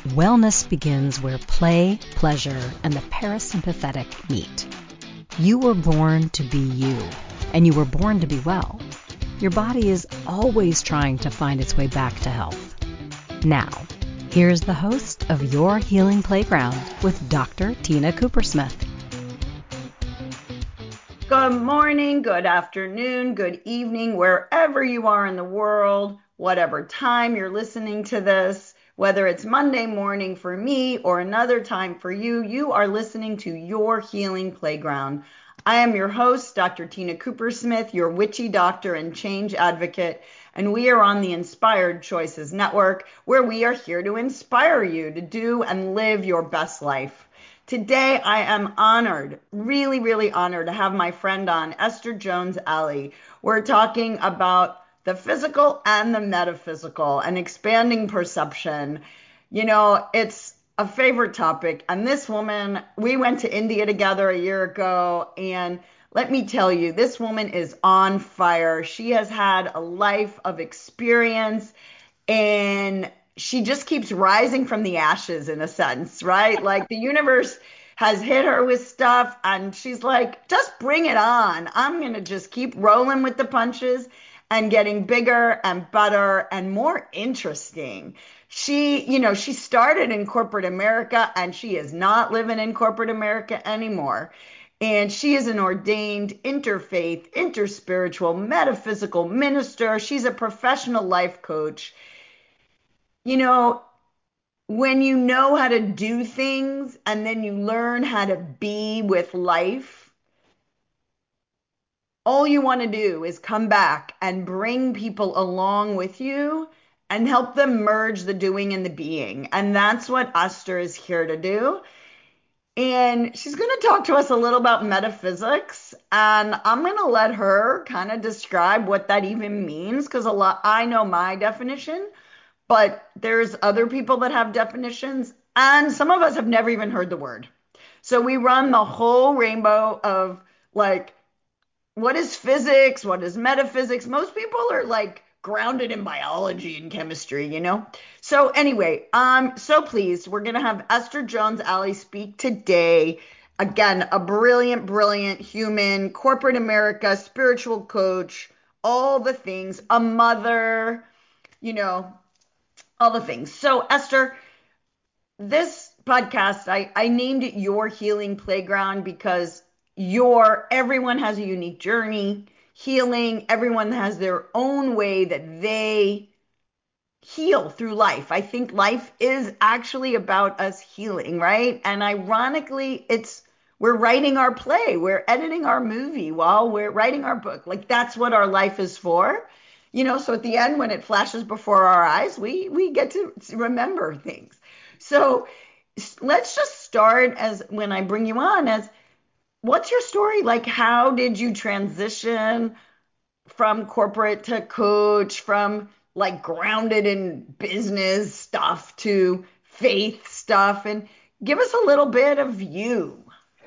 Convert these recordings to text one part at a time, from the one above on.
Wellness begins where play, pleasure, and the parasympathetic meet. You were born to be you, and you were born to be well. Your body is always trying to find its way back to health. Now, here's the host of Your Healing Playground with Dr. Tina Coopersmith. Good morning, good afternoon, good evening, wherever you are in the world, whatever time you're listening to this, whether it's Monday morning for me or another time for you, you are listening to Your Healing Playground. I am your host, Dr. Tina Coopersmith, your witchy doctor and change advocate, and we are on the Inspired Choices Network, where we are here to inspire you to do and live your best life. Today, I am honored, really, really honored to have my friend on, Esther Jones-Ali. We're talking about the physical and the metaphysical and expanding perception. You know, it's a favorite topic. And this woman, we went to India together a year ago, and let me tell you, this woman is on fire. She has had a life of experience and she just keeps rising from the ashes in a sense, right? Like the universe has hit her with stuff and she's like, just bring it on. I'm going to just keep rolling with the punches and getting bigger and better and more interesting. She started in corporate America and she is not living in corporate America anymore. And she is an ordained interfaith, interspiritual, metaphysical minister. She's a professional life coach. You know, when you know how to do things and then you learn how to be with life, all you want to do is come back and bring people along with you and help them merge the doing and the being. And that's what Esther is here to do. And she's going to talk to us a little about metaphysics. And I'm going to let her kind of describe what that even means because I know my definition, but there's other people that have definitions, and some of us have never even heard the word. So we run the whole rainbow of like, what is physics? What is metaphysics? Most people are like grounded in biology and chemistry, you know? So anyway, I'm so pleased. We're going to have Esther Jones-Ali speak today. Again, a brilliant, brilliant human, corporate America, spiritual coach, all the things, a mother, you know, all the things. So, Esther, this podcast, I named it Your Healing Playground because everyone has a unique journey healing. Everyone has their own way that they heal through life. I think life is actually about us healing, right? And ironically, we're writing our play, we're editing our movie while we're writing our book. Like that's what our life is for. So at the end, when it flashes before our eyes, we get to remember things. So let's just start as when I bring you on as what's your story? Like, how did you transition from corporate to coach, from like grounded in business stuff to faith stuff, and give us a little bit of you.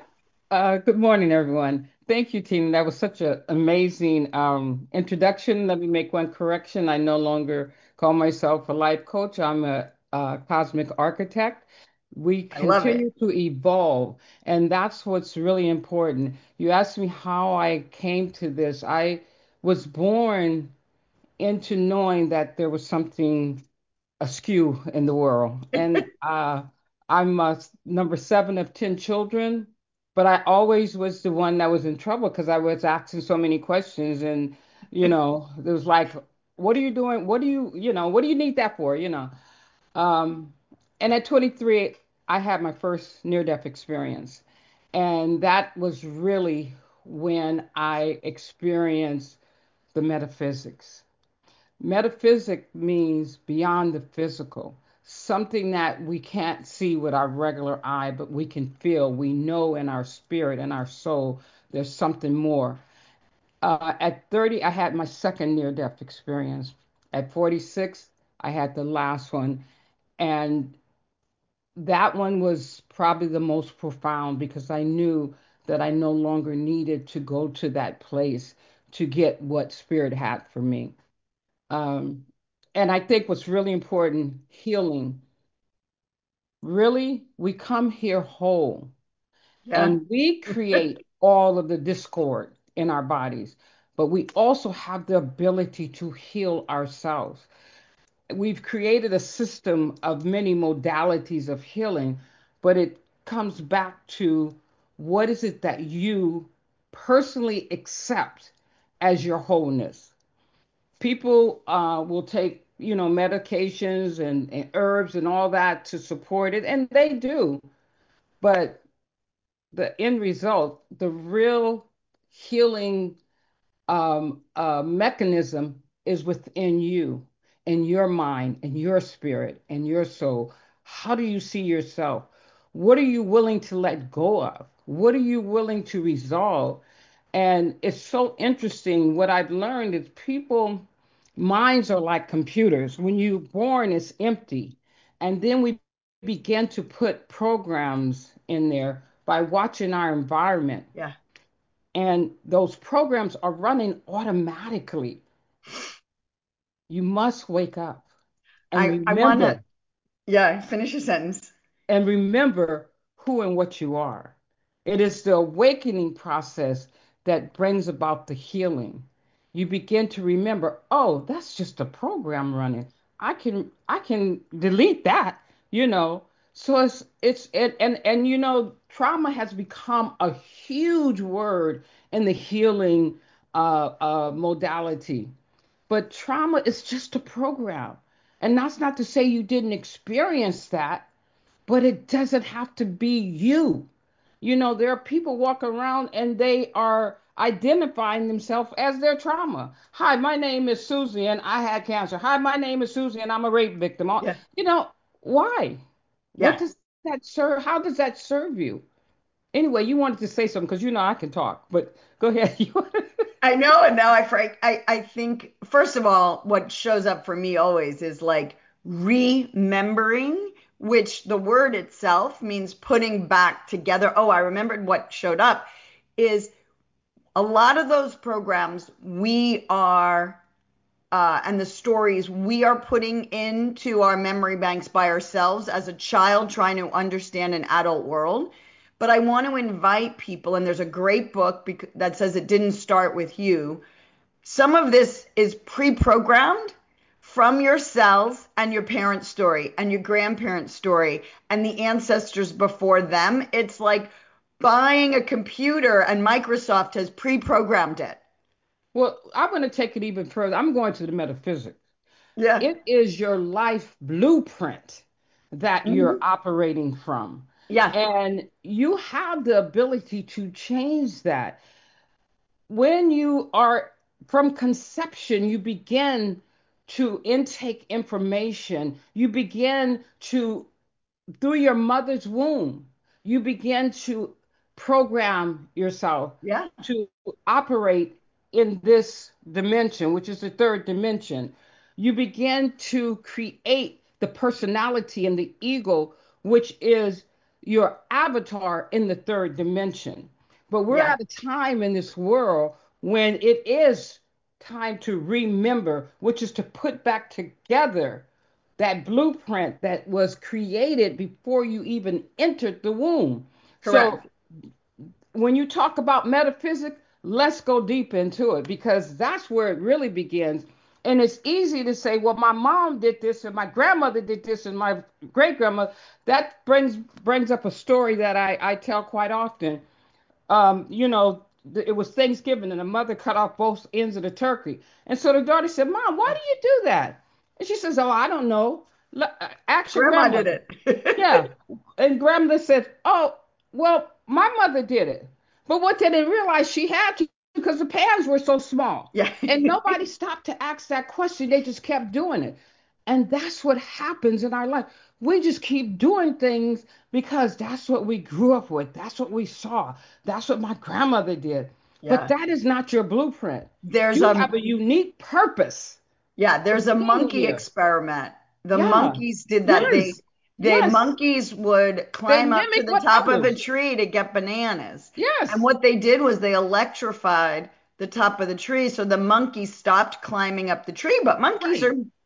Good morning, everyone. Thank you, Tina. That was such an amazing introduction. Let me make one correction. I no longer call myself a life coach. I'm a cosmic architect. We I love it. continue to evolve, and that's what's really important. You asked me how I came to this. I was born into knowing that there was something askew in the world. And I'm number seven of 10 children, but I always was the one that was in trouble because I was asking so many questions. And, it was like, what are you doing? What do you need that for? Um, and at 23, I had my first near-death experience. And that was really when I experienced the metaphysics. Metaphysic means beyond the physical, something that we can't see with our regular eye, but we can feel. We know in our spirit and our soul there's something more. At 30, I had my second near death experience. At 46, I had the last one. And that one was probably the most profound because I knew that I no longer needed to go to that place to get what spirit had for me. Um, and I think what's really important, healing. really, we come here whole Yeah. and we create all of the discord in our bodies, but we also have the ability to heal ourselves. We've created a system of many modalities of healing, but it comes back to what is it that you personally accept as your wholeness. People will take, medications and herbs and all that to support it, and they do. But the end result, the real healing mechanism is within you, in your mind, in your spirit, in your soul. How do you see yourself? What are you willing to let go of? What are you willing to resolve? And it's so interesting. What I've learned is people, minds are like computers. When you're born, it's empty. And then we begin to put programs in there by watching our environment, Yeah. and those programs are running automatically. You must wake up and I want to, remember yeah, finish your sentence. and remember who and what you are. It is the awakening process that brings about the healing. You begin to remember, oh, that's just a program running. I can delete that, you know. So and trauma has become a huge word in the healing modality. But trauma is just a program. And that's not to say you didn't experience that, but it doesn't have to be you. There are people walking around and they are identifying themselves as their trauma. Hi, my name is Susie and I had cancer. Hi, my name is Susie and I'm a rape victim. Yeah. You know, why? What Yeah. does that serve? How does that serve you? Anyway, you wanted to say something because I can talk, but go ahead. I know, and now I think first of all, what shows up for me always is like remembering, which the word itself means putting back together. Oh, I remembered what showed up is a lot of those programs we are and the stories we are putting into our memory banks by ourselves as a child trying to understand an adult world. But I want to invite people, and there's a great book that says it didn't start with you. Some of this is pre-programmed from your cells and your parents' story and your grandparents' story and the ancestors before them. It's like buying a computer and Microsoft has pre-programmed it. Well, I'm going to take it even further. I'm going to the metaphysics. Yeah. It is your life blueprint that you're Mhm. operating from. Yeah. And you have the ability to change that. When you are from conception, you begin to intake information. You begin to through your mother's womb, you begin to program yourself Yeah. to operate in this dimension, which is the third dimension. You begin to create the personality and the ego, which is your avatar in the third dimension. But we're Yeah. at a time in this world when it is time to remember, which is to put back together that blueprint that was created before you even entered the womb. So Correct. when you talk about metaphysics, let's go deep into it because that's where it really begins. And it's easy to say, well, my mom did this and my grandmother did this and my great grandmother. That brings up a story that I tell quite often. It was Thanksgiving and the mother cut off both ends of the turkey. And so the daughter said, Mom, why do you do that? And she says, Oh, I don't know. Ask your Grandma did grandmother. it. Yeah. And grandmother said, Oh, well, my mother did it. But what they didn't realize she had to because the pans were so small. Yeah. And nobody stopped to ask that question. They just kept doing it. And that's what happens in our life. We just keep doing things because that's what we grew up with. That's what we saw. That's what my grandmother did. But Yeah. that is not your blueprint. There's You a have a unique purpose for there's a being monkey here. experiment. The Yeah. monkeys did that. They Yes. they Yes. monkeys would They climb up to mimic the what top of a others. tree to get bananas. And Yes. what they did was they electrified the top of the tree so the monkeys stopped climbing up the tree. But monkeys are Right.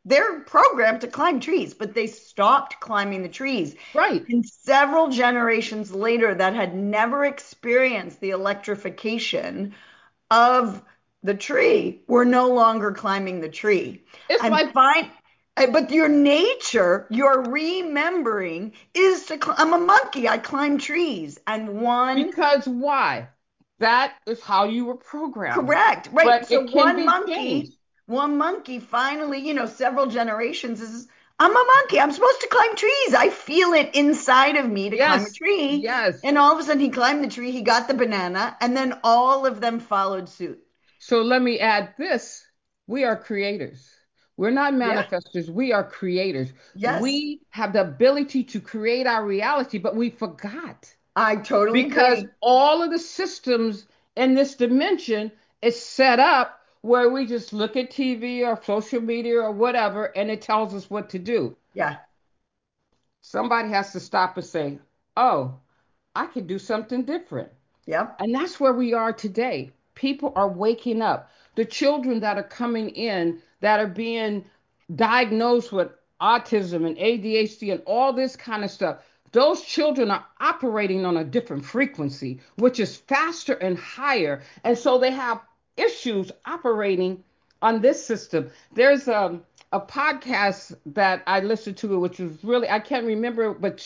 they're programmed to climb trees, but they stopped climbing the trees. Right. And several generations later, that had never experienced the electrification of the tree were no longer climbing the tree. It's And like fine, but your nature, your remembering is to, I'm a monkey, I climb trees. And one, because why? That is how you were programmed. correct, right. But So it can be changed. one monkey finally, several generations is, I'm a monkey. I'm supposed to climb trees. I feel it inside of me to climb a Yes, tree. yes. And all of a sudden he climbed the tree, he got the banana, and then all of them followed suit. So let me add this. We are creators. We're not Yeah. manifestors. We are creators. Yes. We have the ability to create our reality, but we forgot I totally because agree. all of the systems in this dimension is set up where we just look at TV or social media or whatever, and it tells us what to do. Yeah. Somebody has to stop and say, oh, I can do something different. Yep. And that's where we are today. People are waking up. The children that are coming in that are being diagnosed with autism and ADHD and all this kind of stuff, those children are operating on a different frequency, which is faster and higher. And so they have issues operating on this system. There's a podcast that I listened to, which was really, I can't remember, but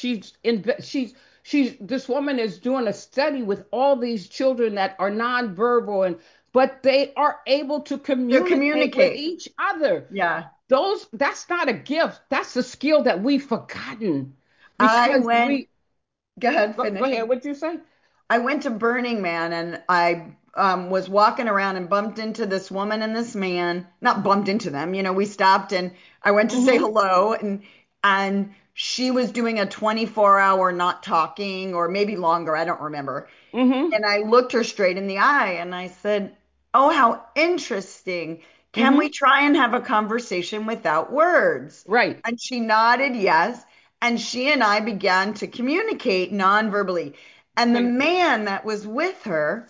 she's this woman is doing a study with all these children that are nonverbal and but they are able to They're communicate with communicate. each other. Yeah. Those that's not a gift. That's a skill that we've forgotten I because went, we go ahead, go finish. ahead, what'd you say? I went to Burning Man and I was walking around and bumped into this woman and this man. Not bumped into them, we stopped and I went to say Mm-hmm. hello, and she was doing a 24-hour not talking, or maybe longer, I don't remember. Mm-hmm. And I looked her straight in the eye and I said, "Oh, how interesting. Can we Mm-hmm. try and have a conversation without words?" Right. And she nodded yes. And she and I began to communicate non-verbally. And the Thank you. man that was with her,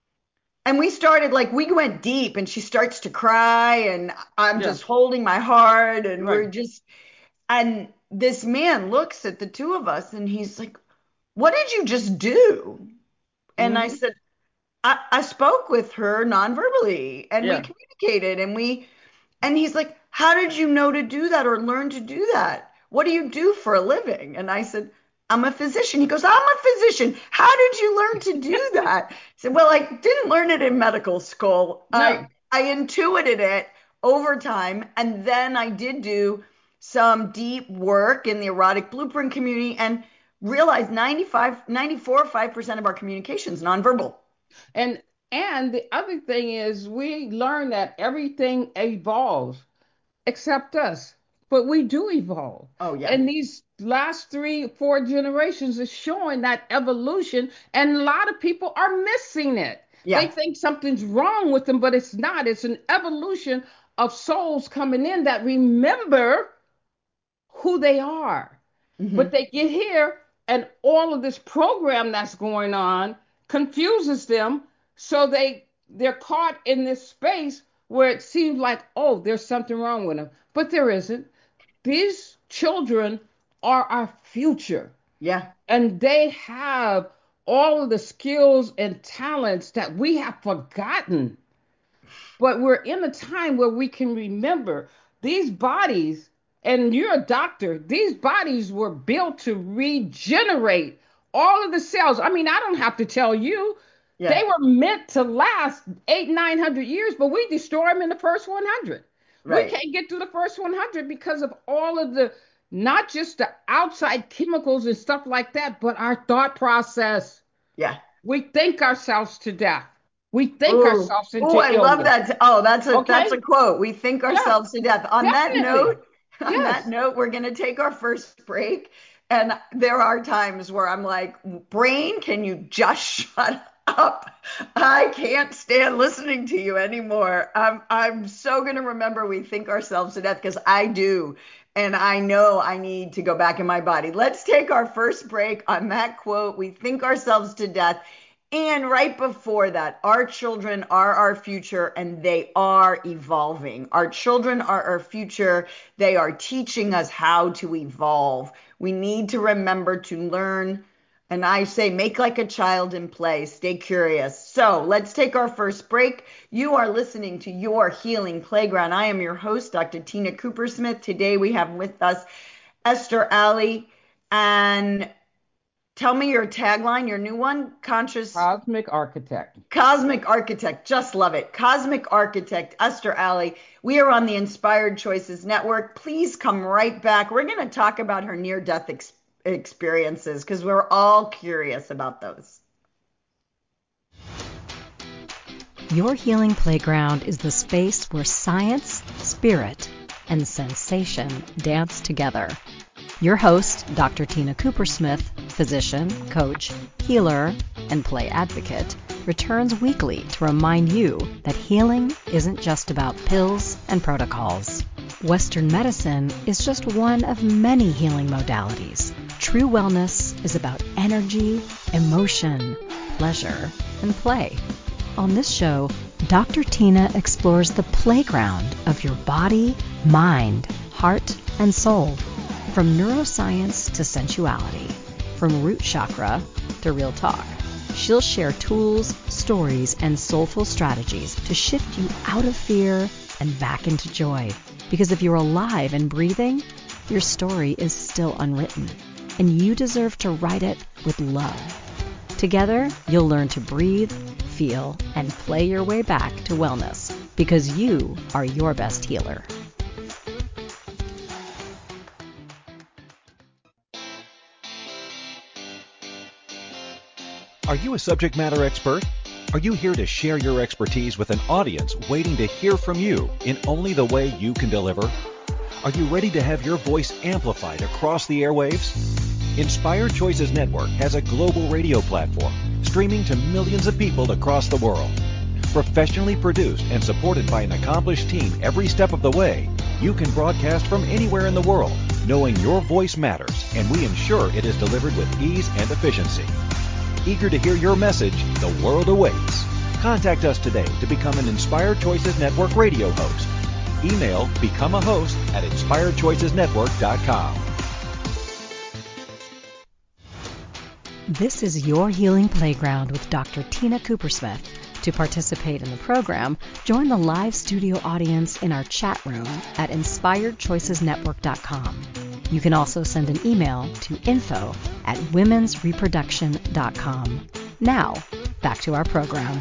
and we started, like, we went deep and she starts to cry and I'm Yeah. just holding my heart and Right. and this man looks at the two of us and he's like, "What did you just do?" And I Mm-hmm. said, I spoke with her non-verbally and we Yeah. communicated and he's like, "How did you know to do that or learn to do that? What do you do for a living?" And I said, "I'm a physician." He goes, "I'm a physician. How did you learn to do that?" I said, "Well, I didn't learn it in medical school. No. I intuited it over time. And then I did do some deep work in the erotic blueprint community and realized 5% of our communication is nonverbal." And and the other thing is we learn that everything evolves except us. But we do evolve. Oh, yeah. And these last three, 4 generations is showing that evolution, and a lot of people are missing it. They Yeah. think something's wrong with them, but it's not. It's an evolution of souls coming in that remember who they are. But Hmm. they get here, and all of this program that's going on confuses them. So they're caught in this space where it seems like, oh, there's something wrong with them. But there isn't. These children are our future, Yeah. and they have all of the skills and talents that we have forgotten. But we're in a time where we can remember these bodies, and you're a doctor, these bodies were built to regenerate all of the cells. I mean, I don't have to tell you, they Yeah. were meant to last 800, 900 years, but we destroy them in the first 100. We Right. can't get through the first 100 because of all of the, not just the outside chemicals and stuff like that, but our thought process. Yeah. We think ourselves to death. We think Ooh, ourselves ooh, into I love illness. that. Oh, that's a Okay? quote. We think Yeah, ourselves to death. On that definitely. note, on that Yes. note, we're going to take our first break. And there are times where I'm like, "Brain, can you just shut up? I can't stand listening to you anymore." I'm so going to remember we think ourselves to death because I do. And I know I need to go back in my body. Let's take our first break on that quote. We think ourselves to death. And right before that, our children are our future and they are evolving. Our children are our future. They are teaching us how to evolve. We need to remember to learn. And I say, make like a child and play. Stay curious. So let's take our first break. You are listening to Your Healing Playground. I am your host, Dr. Tina Cooper Smith. Today we have with us Esther Alley. And tell me your tagline, your new one, conscious Cosmic architect. Cosmic Architect, just love it. Cosmic Architect, Esther Alley. We are on the Inspired Choices Network. Please come right back. We're going to talk about her near death experiences because we're all curious about those. Your Healing Playground is the space where science, spirit, and sensation dance together. Your host, Dr. Tina Cooper Smith, physician, coach, healer, and play advocate, returns weekly to remind you that healing isn't just about pills and protocols. Western medicine is just one of many healing modalities. True wellness is about energy, emotion, pleasure, and play. On this show, Dr. Tina explores the playground of your body, mind, heart, and soul. From neuroscience to sensuality, from root chakra to real talk, she'll share tools, stories, and soulful strategies to shift you out of fear and back into joy. Because if you're alive and breathing, your story is still unwritten, and you deserve to write it with love. Together, you'll learn to breathe, feel, and play your way back to wellness because you are your best healer. Are you a subject matter expert? Are you here to share your expertise with an audience waiting to hear from you in only the way you can deliver? Are you ready to have your voice amplified across the airwaves? Inspired Choices Network has a global radio platform streaming to millions of people across the world. Professionally produced and supported by an accomplished team every step of the way, you can broadcast from anywhere in the world, knowing your voice matters, and we ensure it is delivered with ease and efficiency. Eager to hear your message, the world awaits. Contact us today to become an Inspired Choices Network radio host. Email become a host at inspiredchoicesnetwork.com. This is Your Healing Playground with Dr. Tina Coopersmith. To participate in the program, join the live studio audience in our chat room at inspiredchoicesnetwork.com. You can also send an email to info@womensreproduction.com. Now, back to our program.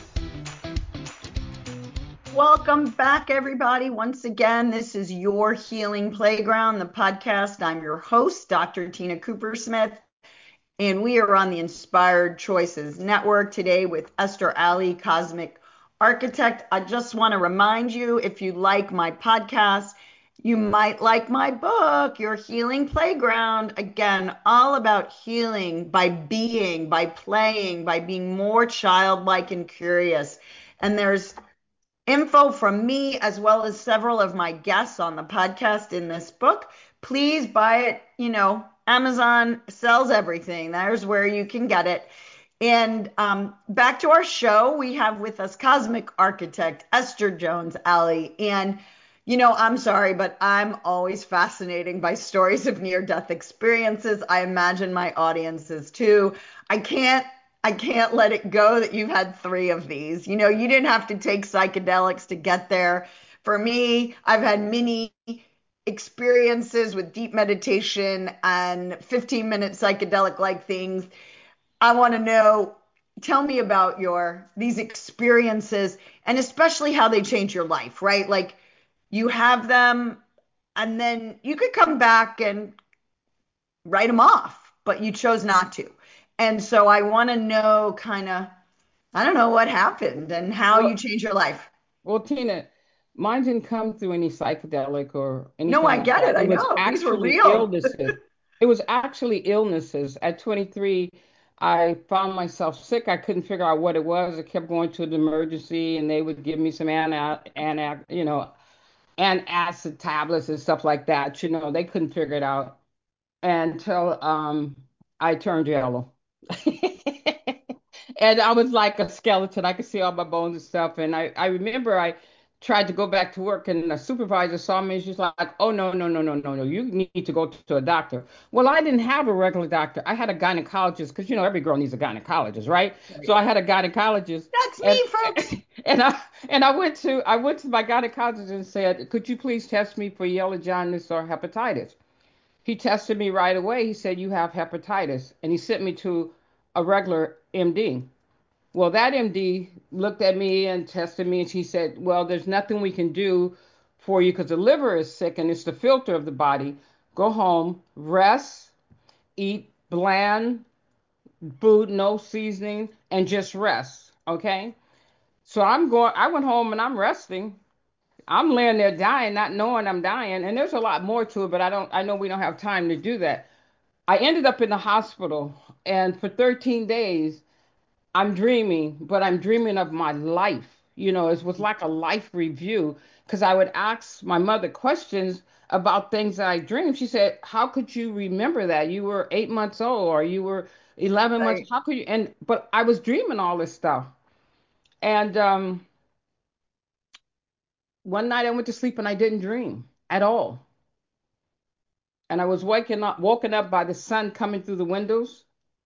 Welcome back, everybody. Once again, this is Your Healing Playground, the podcast. I'm your host, Dr. Tina Cooper Smith, and we are on the Inspired Choices Network today with Esther Alley, Cosmic Architect. I just want to remind you, if you like my podcast, you might like my book, Your Healing Playground. Again, all about healing by being, by playing, by being more childlike and curious. And there's info from me as well as several of my guests on the podcast in this book. Please buy it. Amazon sells everything. There's where you can get it. And back to our show, we have with us Cosmic Architect Esther Jones Alley. And I'm sorry, but I'm always fascinated by stories of near-death experiences. I imagine my audience is too. I can't I can't let it go that you've had three of these. You didn't have to take psychedelics to get there. For me, I've had many experiences with deep meditation and 15-minute psychedelic like things. I want to know, tell me about these experiences and especially how they change your life, right? Like you have them and then you could come back and write them off, but you chose not to. And so I want to know kind of, I don't know what happened and how you Well, changed your life. well, Tina, mine didn't come through any psychedelic or No, anything I like get that. it. I It was know. These were actually real. illnesses. It was actually illnesses. At 23, I found myself sick. I couldn't figure out what it was. I kept going to the emergency, and they would give me some antacid tablets and stuff like that. They couldn't figure it out until I turned yellow. And I was like a skeleton. I could see all my bones and stuff. And I remember I tried to go back to work, and the supervisor saw me, and she's like, "Oh, no, no, no, no, no, no. You need to go to a doctor." Well, I didn't have a regular doctor. I had a gynecologist because every girl needs a gynecologist, right? So Right. I had a gynecologist, That's and me, folks. and I went to my gynecologist and said, "Could you please test me for yellow jaundice or hepatitis?" He tested me right away. He said, "You have hepatitis," and he sent me to a regular MD. Well, that MD looked at me and tested me, and she said, "Well, there's nothing we can do for you because the liver is sick and it's the filter of the body. Go home, rest, eat bland food, no seasoning, and just rest." Okay. So I went home and I'm resting. I'm laying there dying, not knowing I'm dying. And there's a lot more to it, but I know we don't have time to do that. I ended up in the hospital, and for 13 days, I'm dreaming, but I'm dreaming of my life. It was like a life review because I would ask my mother questions about things that I dreamed. She said, "How could you remember that? You were 8 months old, or you were 11 months. Right. How could you?" But I was dreaming all this stuff. And one night I went to sleep and I didn't dream at all. And I was woken up by the sun coming through the windows.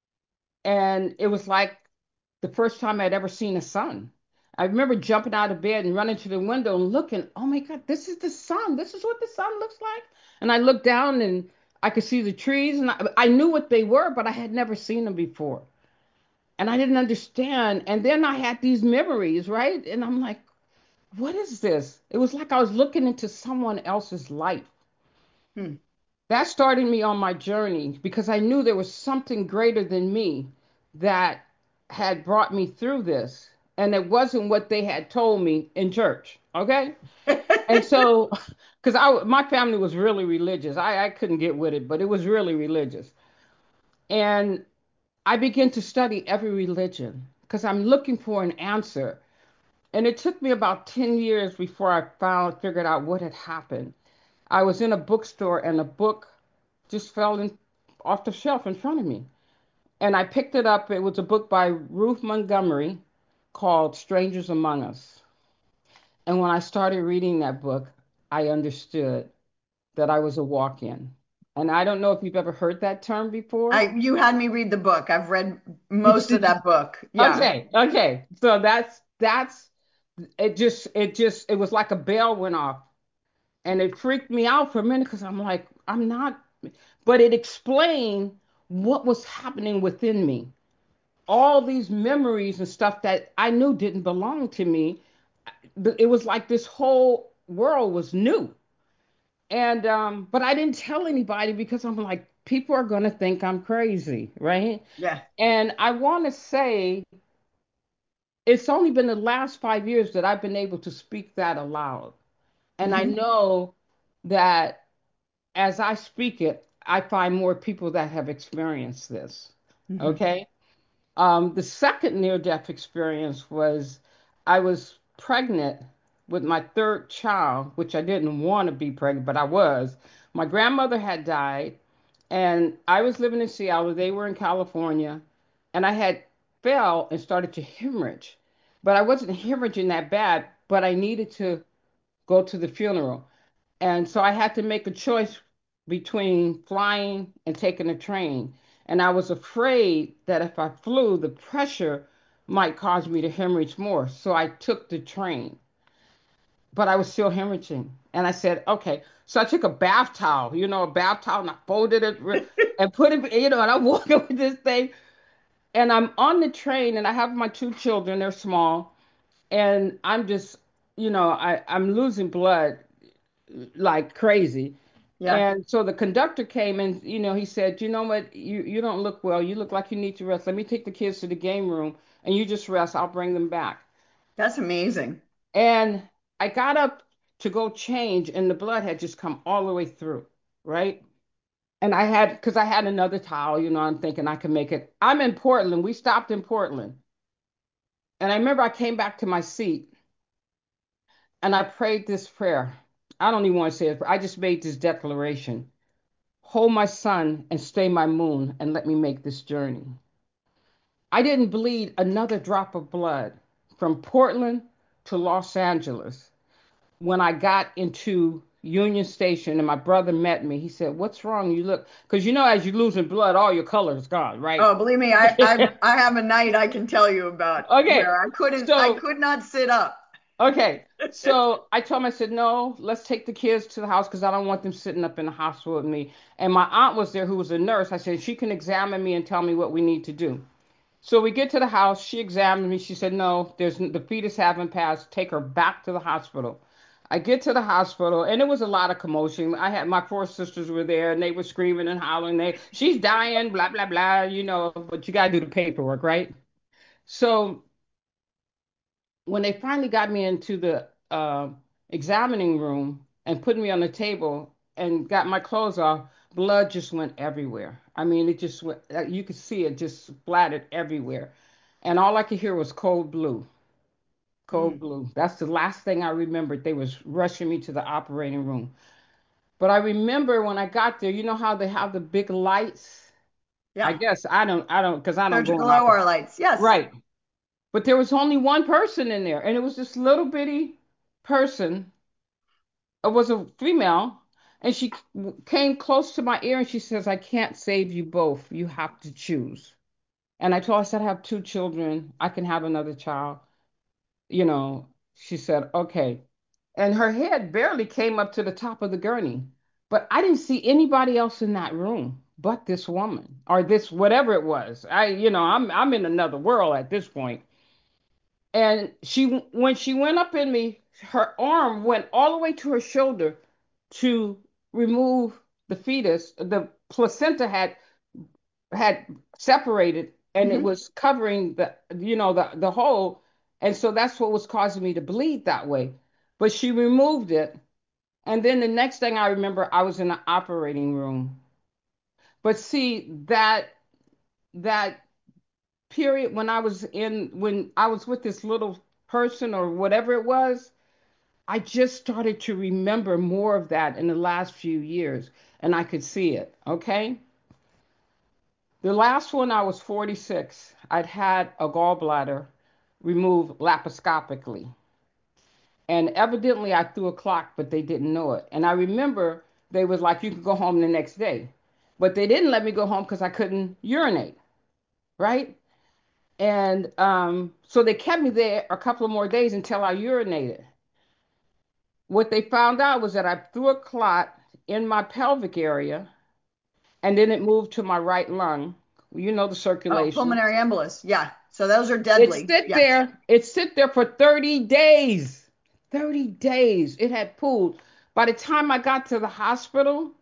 And it was like the first time I'd ever seen a sun. I remember jumping out of bed and running to the window and looking, "Oh my God, this is the sun. This is what the sun looks like." And I looked down and I could see the trees, and I knew what they were, but I had never seen them before. And I didn't understand. And then I had these memories, right? And I'm like, "What is this?" It was like I was looking into someone else's life. Hmm. That started me on my journey because I knew there was something greater than me that had brought me through this. And it wasn't what they had told me in church. Okay. And so, because my family was really religious, I couldn't get with it, but it was really religious. And I began to study every religion because I'm looking for an answer. And it took me about 10 years before I figured out what had happened. I was in a bookstore and a book just off the shelf in front of me. And I picked it up. It was a book by Ruth Montgomery called Strangers Among Us. And when I started reading that book, I understood that I was a walk in. And I don't know if you've ever heard that term before. You had me read the book. I've read Did, most of did you? that book. Yeah. Okay, okay. So that's it was like a bell went off, and it freaked me out for a minute because I'm like, I'm not, but it explained what was happening within me. All these memories and stuff that I knew didn't belong to me. It was like this whole world was new. And but I didn't tell anybody because I'm like, people are gonna think I'm crazy, right? Yeah. And I want to say it's only been the last 5 years that I've been able to speak that aloud. And I Hmm. know that as I speak it, I find more people that have experienced this. Hmm. Okay. The second near-death experience was I was pregnant with my third child, which I didn't want to be pregnant, but I was. My grandmother had died, and I was living in Seattle. They were in California, and I had fell and started to hemorrhage, but I wasn't hemorrhaging that bad, but I needed to go to the funeral. And so I had to make a choice between flying and taking a train. And I was afraid that if I flew, the pressure might cause me to hemorrhage more. So I took the train, but I was still hemorrhaging. And I said, okay. So I took a bath towel, a bath towel, and I folded it and put it, and I'm walking with this thing. And I'm on the train, and I have my two children, they're small. And I'm just, I'm losing blood like crazy. Yeah. And so the conductor came and, he said, "You know what? You don't look well. You look like you need to rest. Let me take the kids to the game room and you just rest. I'll bring them back." That's amazing. And I got up to go change and the blood had just come all the way through, right? And because I had another towel, I'm thinking I can make it. I'm in Portland. We stopped in Portland. And I remember I came back to my seat and I prayed this prayer. I don't even want to say it. I just made this declaration. Hold my sun and stay my moon and let me make this journey. I didn't bleed another drop of blood from Portland to Los Angeles. When I got into Union Station and my brother met me, he said, "What's wrong? You look," because as you're losing blood, all your color is gone, right? Oh, believe me, I have a night I can tell you about Okay, where I so could not sit up. okay, so I told him, I said, "No, let's take the kids to the house because I don't want them sitting up in the hospital with me." And my aunt was there, who was a nurse. I said she can examine me and tell me what we need to do. So we get to the house. She examined me. She said, "No, the fetus haven't passed. Take her back to the hospital." I get to the hospital, and it was a lot of commotion. I had my four sisters were there, and they were screaming and hollering. She's dying, blah blah blah. But you gotta do the paperwork, right? So when they finally got me into the examining room and put me on the table and got my clothes off, blood just went everywhere. I mean, it just went, you could see it just splattered everywhere. And all I could hear was cold blue, cold Mm, blue. That's the last thing I remembered. They was rushing me to the operating room. But I remember when I got there, you know how they have the big lights? I yeah. guess because I don't go Surgical in opera. OR lights. Yes. Right. But there was only one person in there, and it was this little bitty person. It was a female, and she came close to my ear and she says, "I can't save you both. You have to choose." And I told her, I said, "I have two children. I can have another child." She said, "Okay." And her head barely came up to the top of the gurney. But I didn't see anybody else in that room but this woman or this whatever it was. I'm in another world at this point. And when she went up in me, her arm went all the way to her shoulder to remove the fetus. The placenta had separated and it Hmm. was covering the hole. And so that's what was causing me to bleed that way. But she removed it. And then the next thing I remember, I was in the operating room. But see, that period when I was with this little person or whatever it was, I just started to remember more of that in the last few years, and I could see it. Okay. The last one, I was 46. I'd had a gallbladder removed laparoscopically. And evidently, I threw a clock, but they didn't know it. And I remember they was like, "You can go home the next day." But they didn't let me go home because I couldn't urinate, right? And so they kept me there a couple of more days until I urinated. What they found out was that I threw a clot in my pelvic area and then it moved to my right lung. The Oh, circulation. pulmonary embolus. Yeah. So those are It deadly. sit Yes. there. It sit there for 30 days. 30 days. It had pooled. By the time I got to the hospital,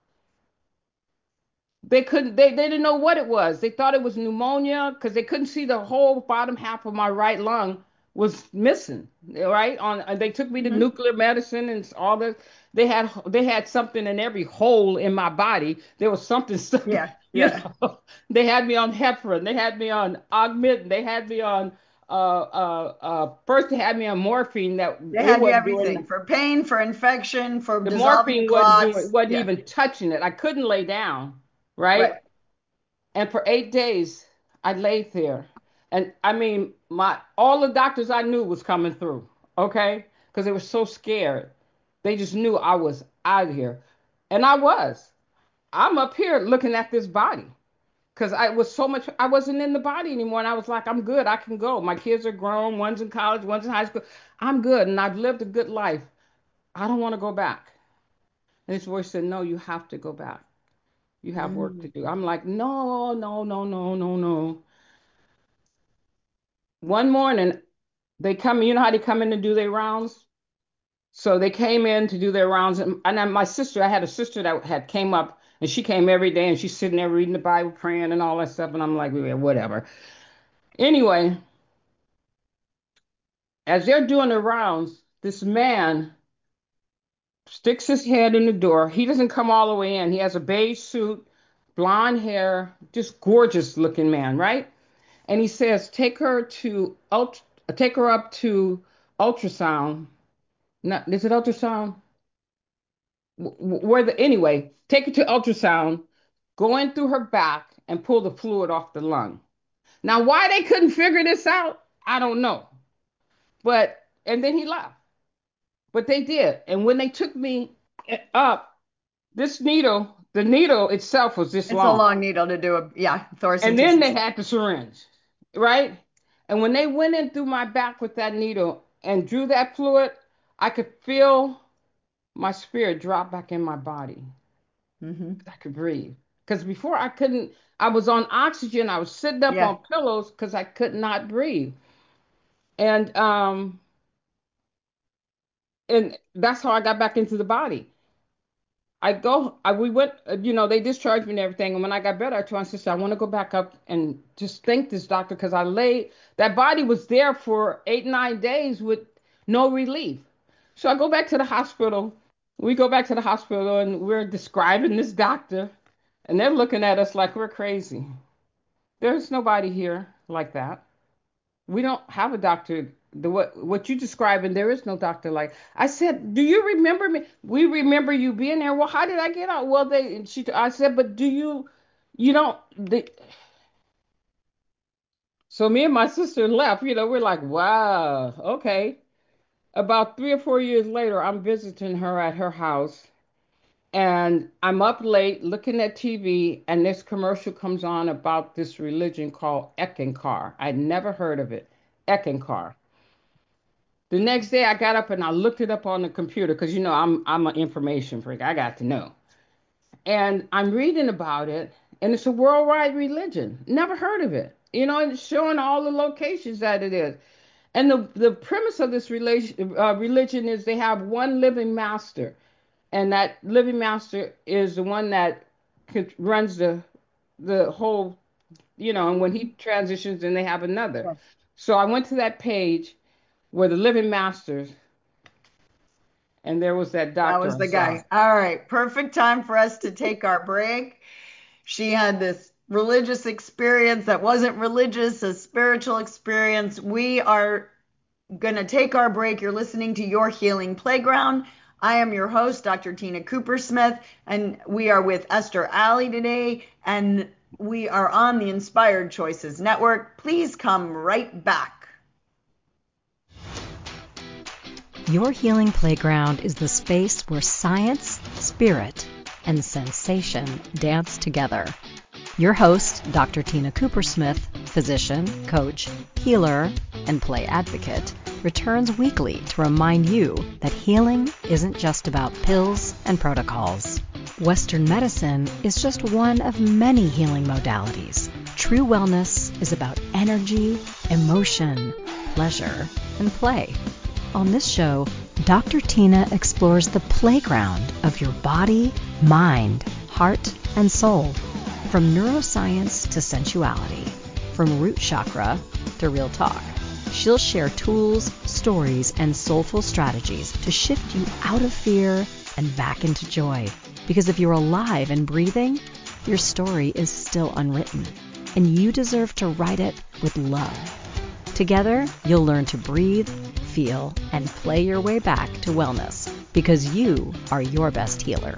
they didn't know what it was. They thought it was pneumonia because they couldn't see the whole bottom half of my right lung was missing. Right on, and they took me to Hmm. nuclear medicine and all the. They had something in every hole in my body. There was something stuck. Yeah. You Yeah. know, they had me on heparin. They had me on Augmentin. They had me on. First they had me on morphine that They it had you wasn't doing. everything for pain, for infection, for The dissolving morphine wasn't doing. clots. Wasn't Yeah. even touching it. I couldn't lay down. Right. Right. And for 8 days, I laid there. And I mean, my all the doctors I knew was coming through, okay? Because they were so scared. They just knew I was out of here. And I was. I'm up here looking at this body. Because I was so much, I wasn't in the body anymore. And I was like, I'm good. I can go. My kids are grown. One's in college, one's in high school. I'm good. And I've lived a good life. I don't want to go back. And his voice said, "No, you have to go back. You have work to Mm. do." I'm like, "No, no, no, no, no, no." One morning, they come, you know how they come in to do their rounds? So they came in to do their rounds. And then my sister, I had a sister that had came up and she came every day and she's sitting there reading the Bible, praying and all that stuff. And I'm like, "Yeah, whatever." Anyway, as they're doing the rounds, this man sticks his head in the door. He doesn't come all the way in. He has a beige suit, blonde hair, just gorgeous looking man, right? And he says, take her up to ultrasound. Not, is it ultrasound? Anyway, take her to ultrasound, go in through her back and pull the fluid off the lung. Now, why they couldn't figure this out, I don't know. But, and then he left. But they did. And when they took me up, this needle, the needle itself was this It's a long. long needle to do And then thoracentesis. they had the syringe, right? And when they went in through my back with that needle and drew that fluid, I could feel my spirit drop back in my body. Mm-hmm. I could breathe. Because before I couldn't, I was on oxygen. I was sitting up Yeah. on pillows because I could not breathe. And that's how I got back into the body. We went, they discharged me and everything. And when I got better, I told my sister, I want to go back up and just thank this doctor because that body was there for 8, 9 days with no relief. So I go back to the hospital. We go back to the hospital and we're describing this doctor and they're looking at us like we're crazy. There's nobody here like that. We don't have a doctor. What you describing, there is no doctor like. I said, do you remember me? We remember you being there. Well, how did I get out? Well, I said, but you don't. So me and my sister left. We're like, wow, okay. About 3 or 4 years later, I'm visiting her at her house, and I'm up late looking at TV, and this commercial comes on about this religion called Eckankar. I'd never heard of it. Eckankar. The next day I got up and I looked it up on the computer because I'm an information freak. I got to know. And I'm reading about it and it's a worldwide religion. Never heard of it. And it's showing all the locations that it is. And the premise of this religion is they have one living master. And that living master is the one that runs the whole, and when he transitions, then they have another. Yeah. So I went to that page where the living masters and there was that That doctor was I the saw. guy. All right. Perfect time for us to take our break. She had this religious experience that wasn't religious, a spiritual experience. We are going to take our break. You're listening to Your Healing Playground. I am your host, Dr. Tina Cooper-Smith, and we are with Esther Alley today, and we are on the Inspired Choices Network. Please come right back. Your Healing Playground is the space where science, spirit, and sensation dance together. Your host, Dr. Tina Cooper-Smith, physician, coach, healer, and play advocate, returns weekly to remind you that healing isn't just about pills and protocols. Western medicine is just one of many healing modalities. True wellness is about energy, emotion, pleasure, and play. On this show, Dr. Tina explores the playground of your body, mind, heart, and soul. From neuroscience to sensuality, from root chakra to real talk. She'll share tools, stories, and soulful strategies to shift you out of fear and back into joy. Because if you're alive and breathing, your story is still unwritten, and you deserve to write it with love. Together, you'll learn to breathe, feel, and play your way back to wellness, because you are your best healer.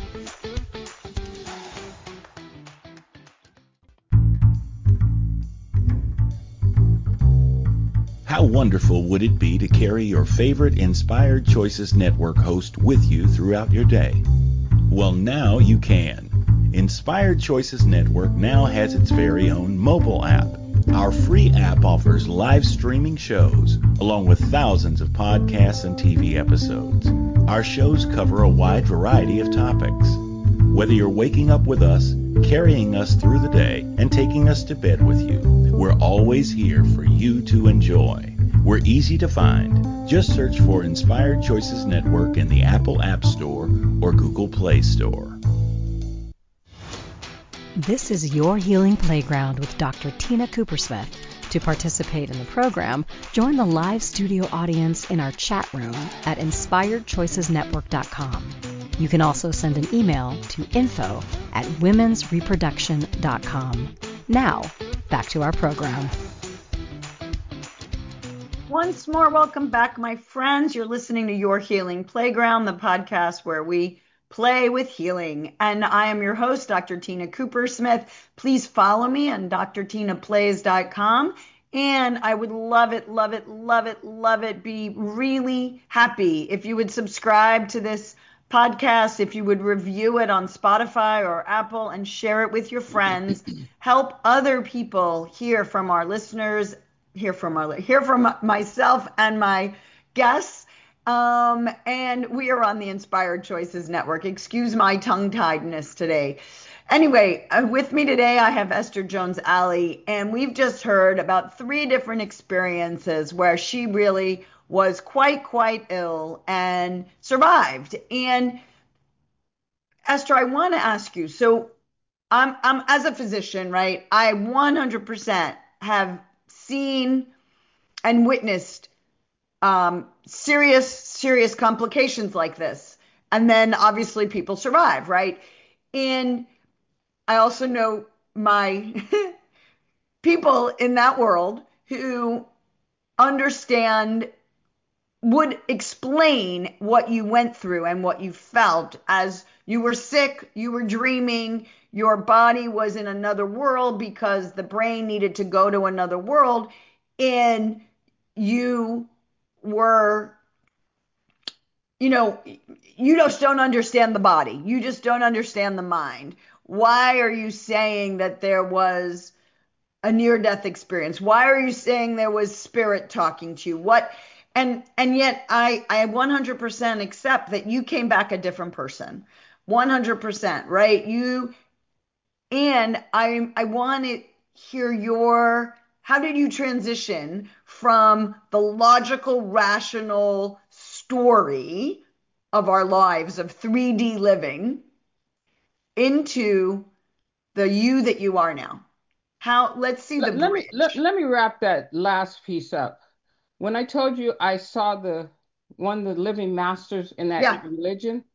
How wonderful would it be to carry your favorite Inspired Choices Network host with you throughout your day? Well, now you can. Inspired Choices Network now has its very own mobile app. Our free app offers live streaming shows, along with thousands of podcasts and TV episodes. Our shows cover a wide variety of topics. Whether you're waking up with us, carrying us through the day, and taking us to bed with you, we're always here for you to enjoy. We're easy to find. Just search for Inspired Choices Network in the Apple App Store or Google Play Store. This is Your Healing Playground with Dr. Tina Cooper-Smith. To participate in the program, join the live studio audience in our chat room at inspiredchoicesnetwork.com. You can also send an email to info@womensreproduction.com. Now, back to our program. Once more, welcome back, my friends. You're listening to Your Healing Playground, the podcast where we Play with Healing. And I am your host, Dr. Tina Cooper Smith. Please follow me on drtinaplays.com. And I would love it, love it, love it, love it. Be really happy if you would subscribe to this podcast, if you would review it on Spotify or Apple and share it with your friends. Help other people hear from our listeners, hear from myself and my guests. And we are on the Inspired Choices Network. Excuse my tongue-tiedness today. Anyway, with me today, I have Esther Jones-Ali, and we've just heard about 3 different experiences where she really was quite ill and survived. And Esther, I want to ask you, so I'm as a physician, right? I 100% have seen and witnessed serious complications like this. And then obviously people survive, right? And I also know my people in that world who understand, would explain what you went through and what you felt as you were sick, you were dreaming, your body was in another world because the brain needed to go to another world, and you were, you know, you just don't understand the body. You just don't understand the mind. Why are you saying that there was a near death experience? Why are you saying there was spirit talking to you? What? And yet I 100% accept that you came back a different person. 100%, right? And I want to hear how did you transition from the logical, rational story of our lives of 3D living into the you that you are now? Let's see the bridge. Let me wrap that last piece up. When I told you I saw the one of the living masters in that Yeah. religion,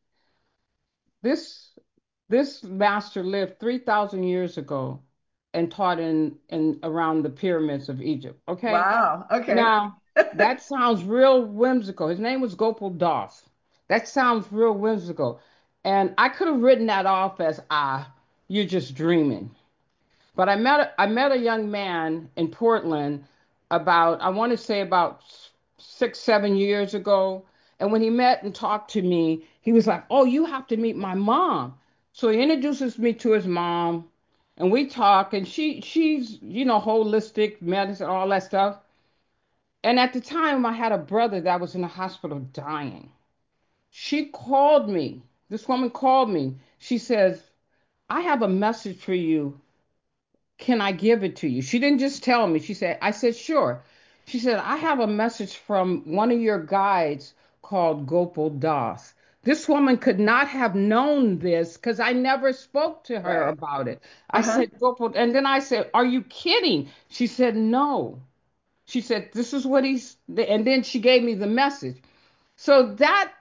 this this master lived 3,000 years ago and taught in around the pyramids of Egypt. Okay. Wow. Okay. Now that sounds real whimsical. His name was Gopal Das. That sounds real whimsical. And I could have written that off as you're just dreaming. But I met a young man in Portland about, I want to say about 6, 7 years ago. And when he met and talked to me, he was like, "Oh, you have to meet my mom." So he introduces me to his mom, and we talk, and she's holistic medicine, all that stuff. And at the time, I had a brother that was in the hospital dying. She called me. This woman called me. She says, "I have a message for you. Can I give it to you?" She didn't just tell me. I said, "Sure." She said, "I have a message from one of your guides called Gopal Das." This woman could not have known this because I never spoke to her Right. about it. I Uh-huh. said, "Gopal," and then I said, "Are you kidding?" She said, "No." She said, "This is what and then she gave me the message. So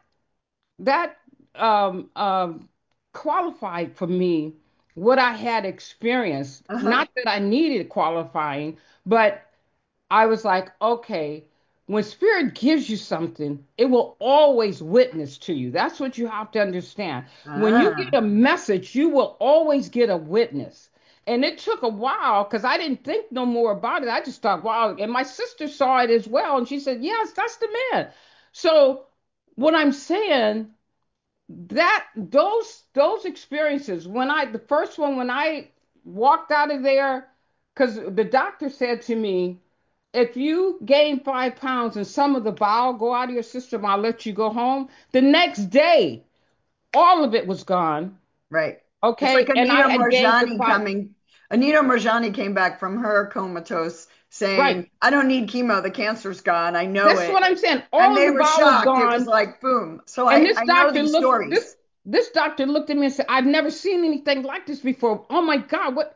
that um, um, qualified for me what I had experienced. Uh-huh. Not that I needed qualifying, but I was like, okay, when spirit gives you something, it will always witness to you. That's what you have to understand. When you get Ah. a message, you will always get a witness. And it took a while because I didn't think no more about it. I just thought, wow. And my sister saw it as well. And she said, yes, that's the man. So what I'm saying, that those experiences, the first one, when I walked out of there, because the doctor said to me, if you gain 5 pounds and some of the bile go out of your system, I'll let you go home. The next day, all of it was gone. Right. It's like Okay. And I had gained the five. Anita Morjani came back from her comatose Right. saying, I don't need chemo. The cancer's gone. I know That's it. what I'm saying. And All of they the were bile is shocked. It was gone. like, boom. So And I know these stories. this doctor looked at me and said, "I've never seen anything like this before. Oh my God, what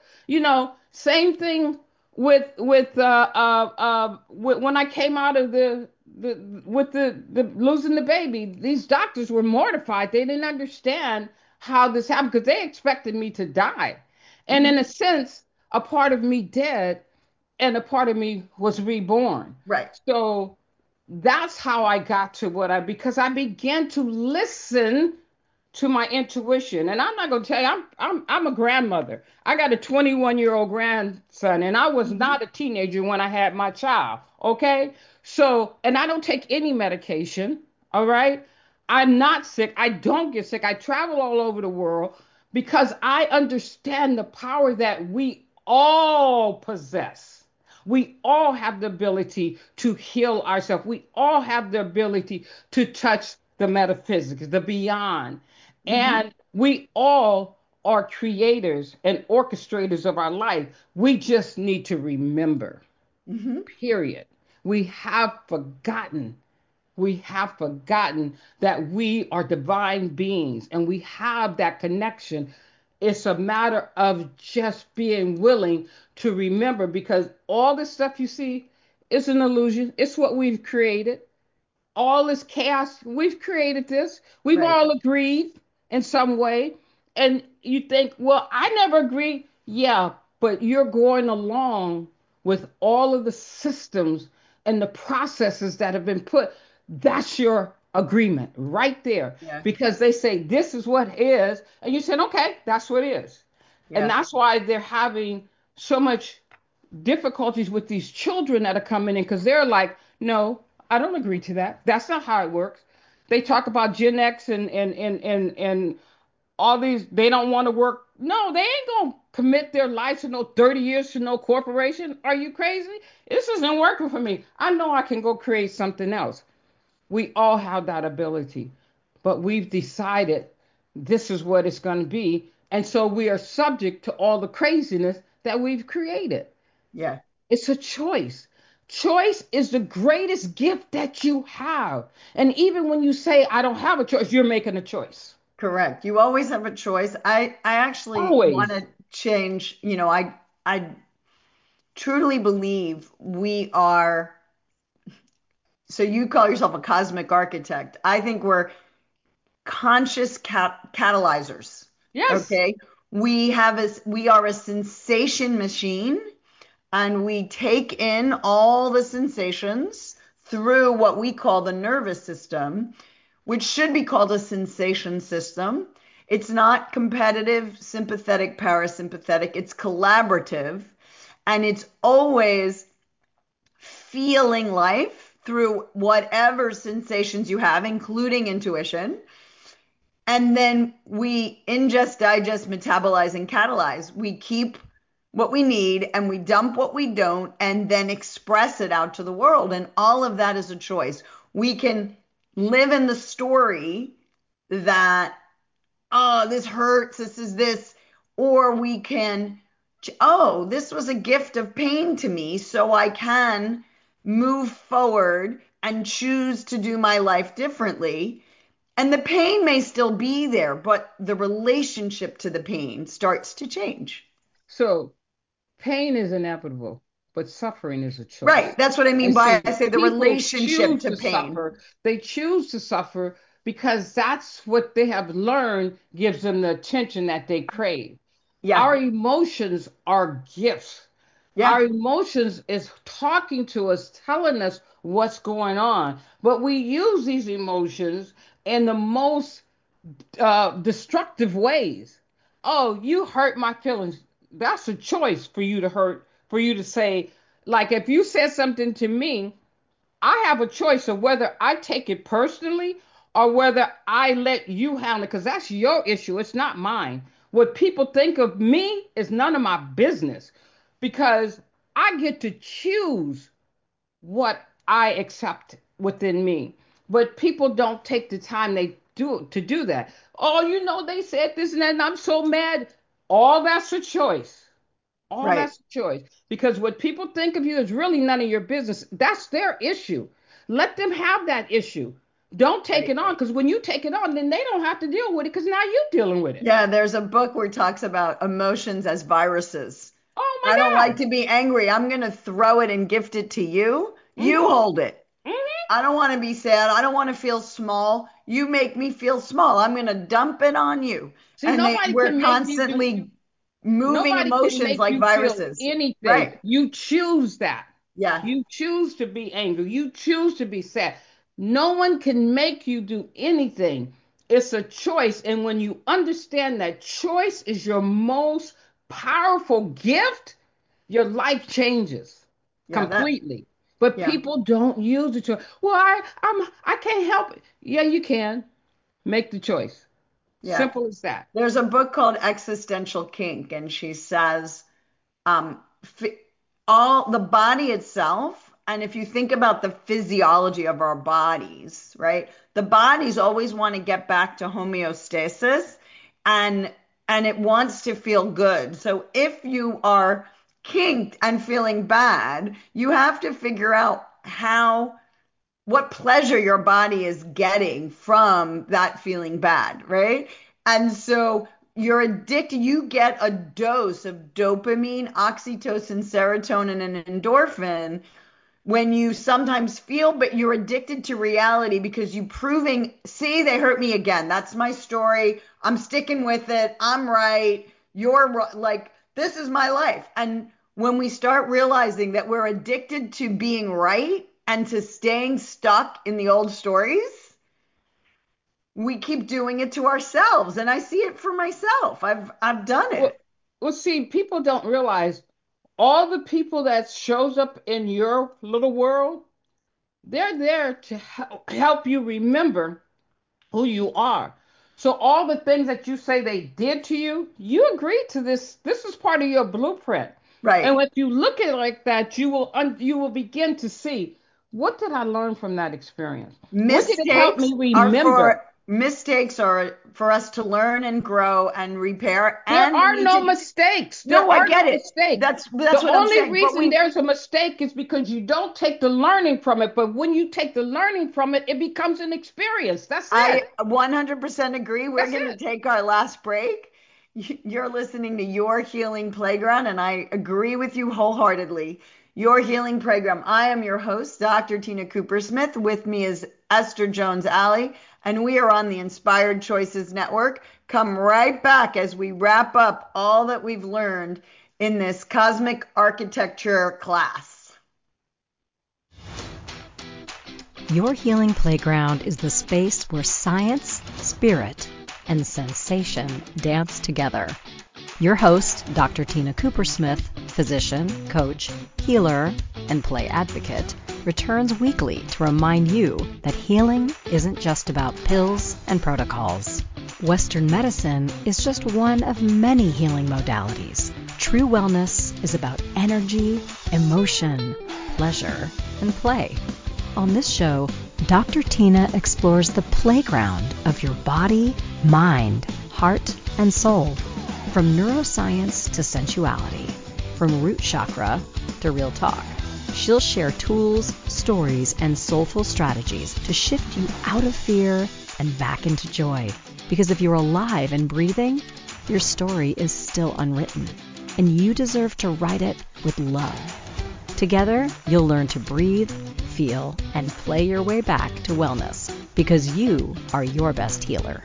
same thing with when I came out of the losing the baby. These doctors were mortified. They didn't understand how this happened because they expected me to die. And Mhm. in a sense, a part of me dead and a part of me was reborn. Right. So that's how I got to because I began to listen to my intuition. And I'm not gonna tell you, I'm a grandmother. I got a 21-year-old grandson, and I was Mhm. not a teenager when I had my child. Okay, so and I don't take any medication. All right, I'm not sick. I don't get sick. I travel all over the world because I understand the power that we all possess. We all have the ability to heal ourselves. We all have the ability to touch the metaphysics, the beyond. Mhm. And we all are creators and orchestrators of our life. We just need to remember, Mhm. period. We have forgotten. We have forgotten that we are divine beings and we have that connection. It's a matter of just being willing to remember because all this stuff you see is an illusion. It's what we've created. All this chaos, we've created this. We've Right. all agreed in some way. And you think, well, I never agreed. Yeah, but you're going along with all of the systems and the processes that have been put. That's your agreement right there. Yeah. Because they say this is what is. And you said, okay, that's what it is. And Yeah. that's why they're having so much difficulties with these children that are coming in because they're like, no, I don't agree to that. That's not how it works. They talk about Gen X and all these. They don't want to work. No, they ain't gonna commit their life to no 30 years to no corporation. Are you crazy? This isn't working for me. I know I can go create something else. We all have that ability, but we've decided this is what it's going to be, and so we are subject to all the craziness that we've created. Yeah. It's a choice. Choice is the greatest gift that you have. And even when you say, I don't have a choice, you're making a choice. Correct. You always have a choice. I actually want Always. to change, I truly believe we are, so you call yourself a cosmic architect. I think we're conscious catalyzers. Yes. Okay? We are a sensation machine and we take in all the sensations through what we call the nervous system, which should be called a sensation system. It's not competitive, sympathetic, parasympathetic, it's collaborative, and it's always feeling life through whatever sensations you have, including intuition. And then we ingest, digest, metabolize, and catalyze. We keep what we need and we dump what we don't and then express it out to the world. And all of that is a choice. We can live in the story that, oh, this hurts, this is this, or we can, oh, this was a gift of pain to me, so I can move forward and choose to do my life differently. And the pain may still be there, but the relationship to the pain starts to change. So pain is inevitable, but suffering is a Right. choice. That's what I mean And by see, I say the people relationship choose to to pain. suffer. They choose to suffer because that's what they have learned gives them the attention that they crave. Yeah. Our emotions are gifts. Our Yeah. emotions is talking to us, telling us what's going on. But we use these emotions in the most destructive ways. Oh, you hurt my feelings. That's a choice for you to hurt, for you to say, like if you said something to me, I have a choice of whether I take it personally or whether I let you handle it because that's your issue. It's not mine. What people think of me is none of my business because I get to choose what I accept within me. But people don't take the time they do to do that. Oh, they said this and that, and I'm so mad. All that's a choice. All Right. that's a choice. Because what people think of you is really none of your business. That's their issue. Let them have that issue. Don't take Right. it on because when you take it on, then they don't have to deal with it because now you're dealing with it. Yeah, there's a book where it talks about emotions as viruses. Oh I don't my like God. to be angry. I'm going to throw it and gift it to you. You Hmm. hold it. Hmm. I don't want to be sad. I don't want to feel small. You make me feel small. I'm going to dump it on you. See, And nobody we're can make you do. constantly moving Nobody can emotions make like you feel viruses. anything. Right. You choose that. Yeah. You choose to be angry. You choose to be sad. No one can make you do anything. It's a choice. And when you understand that choice is your most powerful gift, your life changes Yeah, completely. But yeah, people don't use the choice. Well, I can't help it. Yeah, you can. Make the choice. yeah. Simple as that. There's a book called Existential Kink, and she says um, all the body itself. And if you think about the physiology of our bodies, right? The bodies always want to get back to homeostasis and and it wants to feel good. So if you are kinked and feeling bad, you have to figure out how what pleasure your body is getting from that feeling bad, right? And so you're addicted, you get a dose of dopamine, oxytocin, serotonin, and endorphin when you sometimes feel, but you're addicted to reality because you proving, see, they hurt me again. That's my story. I'm sticking with it. I'm right. Like, this is my life. And when we start realizing that we're addicted to being right and to staying stuck in the old stories, we keep doing it to ourselves. And I see it for myself. I've done Well, it. well, see, people don't realize all the people that shows up in your little world, they're there to help you remember who you are. So all the things that you say they did to you, you agreed to this. This is part of your blueprint. And Right. when you look at it like that, you will begin to see, what did I learn from that experience? What did it help me remember? Mistakes are for us to learn and grow and repair, There and we are need no to. mistakes. There No, I are get no it. mistakes. That's The what I'm only saying. But reason there's a mistake is because you don't take the learning from it. But when you take the learning from it, it becomes an experience. That's I it. 100% agree. We're That's going to it. take our last break. You're listening to Your Healing Playground, and I agree with you wholeheartedly. Your Healing Playground. I am your host, Dr. Tina Cooper Smith. With me is Esther Jones Alley, and we are on the Inspired Choices Network. Come right back as we wrap up all that we've learned in this cosmic architecture class. Your Healing Playground is the space where science, spirit, and sensation dance together. Your host, Dr. Tina Coopersmith, physician, coach, healer, and play advocate, returns weekly to remind you that healing isn't just about pills and protocols. Western medicine is just one of many healing modalities. True wellness is about energy, emotion, pleasure, and play. On this show, Dr. Tina explores the playground of your body, mind, heart, and soul. From neuroscience to sensuality, from root chakra to real talk. She'll share tools, stories, and soulful strategies to shift you out of fear and back into joy. Because if you're alive and breathing, your story is still unwritten, and you deserve to write it with love. Together, you'll learn to breathe, feel, and play your way back to wellness, because you are your best healer.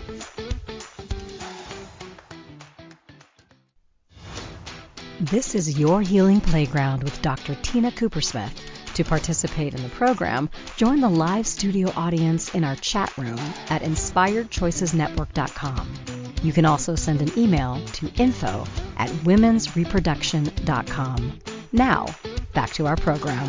This is Your Healing Playground with Dr. Tina Coopersmith. To participate in the program, join the live studio audience in our chat room at inspiredchoicesnetwork.com. You can also send an email to info@womensreproduction.com. Now, back to our program.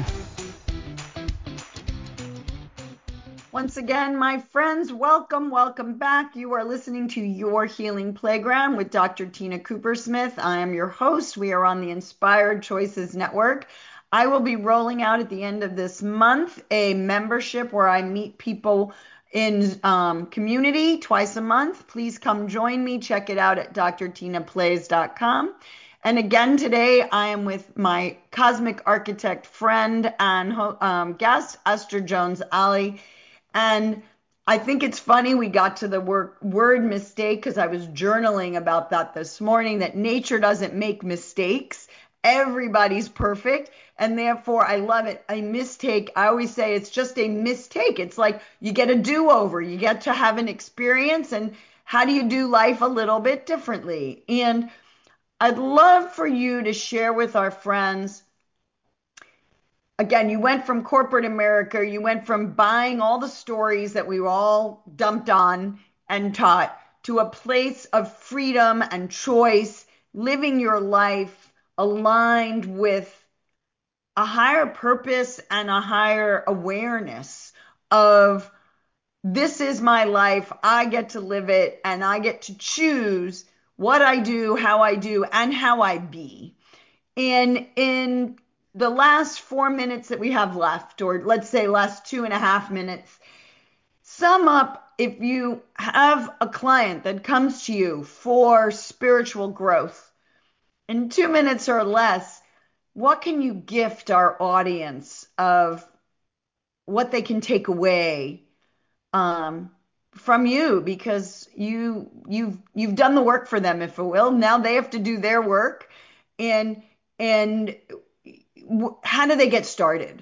Once again, my friends, welcome back. You are listening to Your Healing Playground with Dr. Tina Coopersmith. I am your host. We are on the Inspired Choices Network. I will be rolling out at the end of this month a membership where I meet people in community twice a month. Please come join me. Check it out at drtinaplays.com. And again, today I am with my cosmic architect friend and guest, Esther Jones Alley. And I think it's funny we got to the word mistake because I was journaling about that this morning, that nature doesn't make mistakes. Everybody's perfect. And therefore, I love it. A mistake, I always say it's just a mistake. It's like you get a do-over. You get to have an experience. And how do you do life a little bit differently? And I'd love for you to share with our friends. Again, you went from corporate America, you went from buying all the stories that we were all dumped on and taught to a place of freedom and choice, living your life aligned with a higher purpose and a higher awareness of this is my life. I get to live it and I get to choose what I do, how I do, and how I be. And in the last 4 minutes that we have left, or let's say last 2.5 minutes, sum up if you have a client that comes to you for spiritual growth in 2 minutes or less, what can you gift our audience of what they can take away um, from you because you've done the work for them, if you will. Now they have to do their work, and and how do they get started?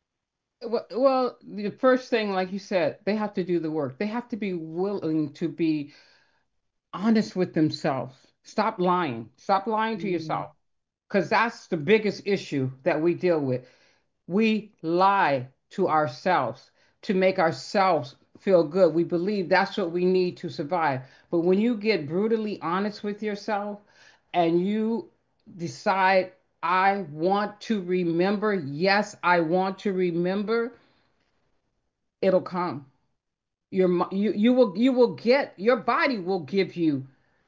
Well, the first thing, like you said, they have to do the work. They have to be willing to be honest with themselves. Stop lying. Stop lying to Mm, yourself because that's the biggest issue that we deal with. We lie to ourselves to make ourselves feel good. We believe that's what we need to survive. But when you get brutally honest with yourself and you decide, I want to remember, yes, I want to remember, it'll come. You will get, your body will give you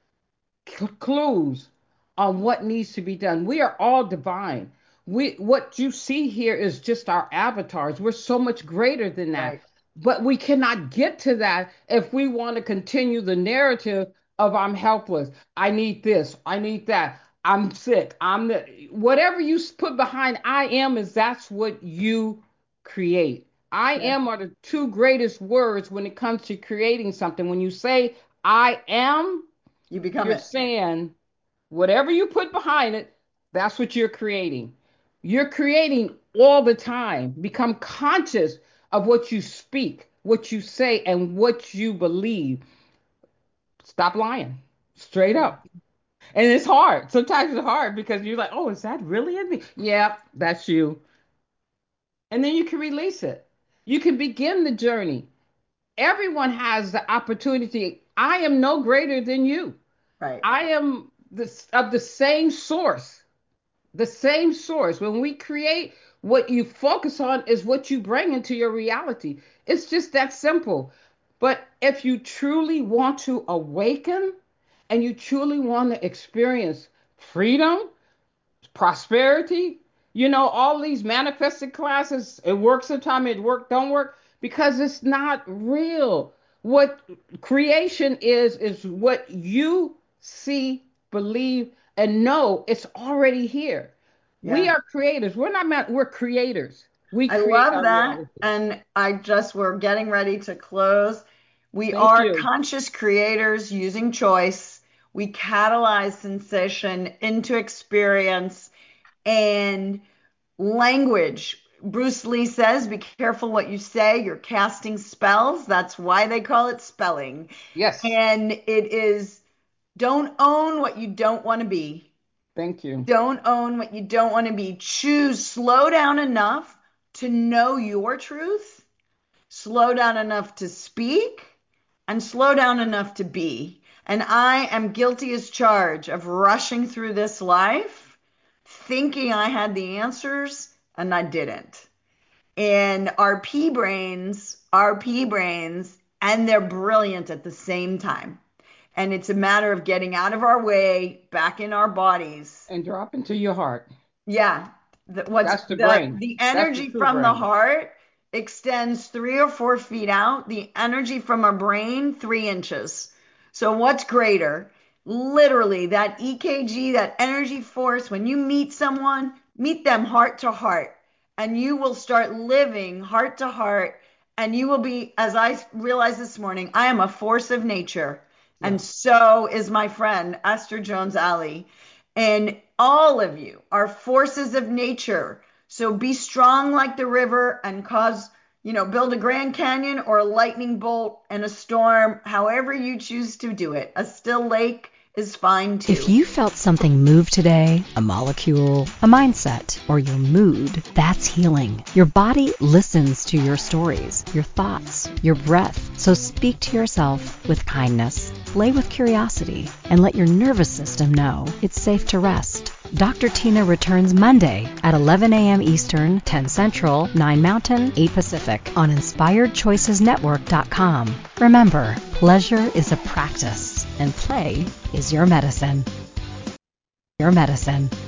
clues on what needs to be done. We are all divine. What you see here is just our avatars. We're so much greater than that. right. But we cannot get to that if we want to continue the narrative of I'm helpless. I need this. I need that. I'm sick. I'm the whatever you put behind I am is that's what you create. I Yeah. am are the two greatest words when it comes to creating something. When you say I am, You become you're it. saying whatever you put behind it, that's what you're creating. You're creating all the time. Become conscious of what you speak, what you say, and what you believe. Stop lying. Straight up. And it's hard. Sometimes it's hard because you're like, oh, is that really in me? Yeah, that's you. And then you can release it. You can begin the journey. Everyone has the opportunity. I am no greater than you. Right. I am of the same source. The same source. When we create, what you focus on is what you bring into your reality. It's just that simple. But if you truly want to awaken and you truly want to experience freedom, prosperity, all these manifested classes, it works sometimes, it work, don't work, because it's not real. What creation is what you see, believe, and know it's already here. We Yeah. are creators. We're not meant, we're creators. We I create love our that. reality. And we're getting ready to close. We Thank are you. conscious creators using choice. We catalyze sensation into experience and language. Bruce Lee says, be careful what you say. You're casting spells. That's why they call it spelling. Yes. And it is don't own what you don't want to be. Thank you. Don't own what you don't want to be. Choose, slow down enough to know your truth, slow down enough to speak, and slow down enough to be. And I am guilty as charged of rushing through this life thinking I had the answers and I didn't. And our pea brains, and they're brilliant at the same time. And it's a matter of getting out of our way, back in our bodies. And drop into your heart. Yeah, what's That's the brain. the That's the energy true from the brain. heart extends 3 or 4 feet out. The energy from our brain, 3 inches. So what's greater? Literally, that EKG, that energy force. When you meet someone, meet them heart to heart, and you will start living heart to heart. And you will be, as I realized this morning, I am a force of nature, and Yes. so is my friend Esther Jones Ali. And all of you are forces of nature. So be strong like the river and build a Grand Canyon or a lightning bolt and a storm, however you choose to do it. A still lake is fine too. If you felt something move today, a molecule, a mindset, or your mood, that's healing. Your body listens to your stories, your thoughts, your breath. So speak to yourself with kindness. Play with curiosity and let your nervous system know it's safe to rest. Dr. Tina returns Monday at 11 a.m. Eastern, 10 Central, 9 Mountain, 8 Pacific on InspiredChoicesNetwork.com. Remember, pleasure is a practice and play is your medicine. Your medicine.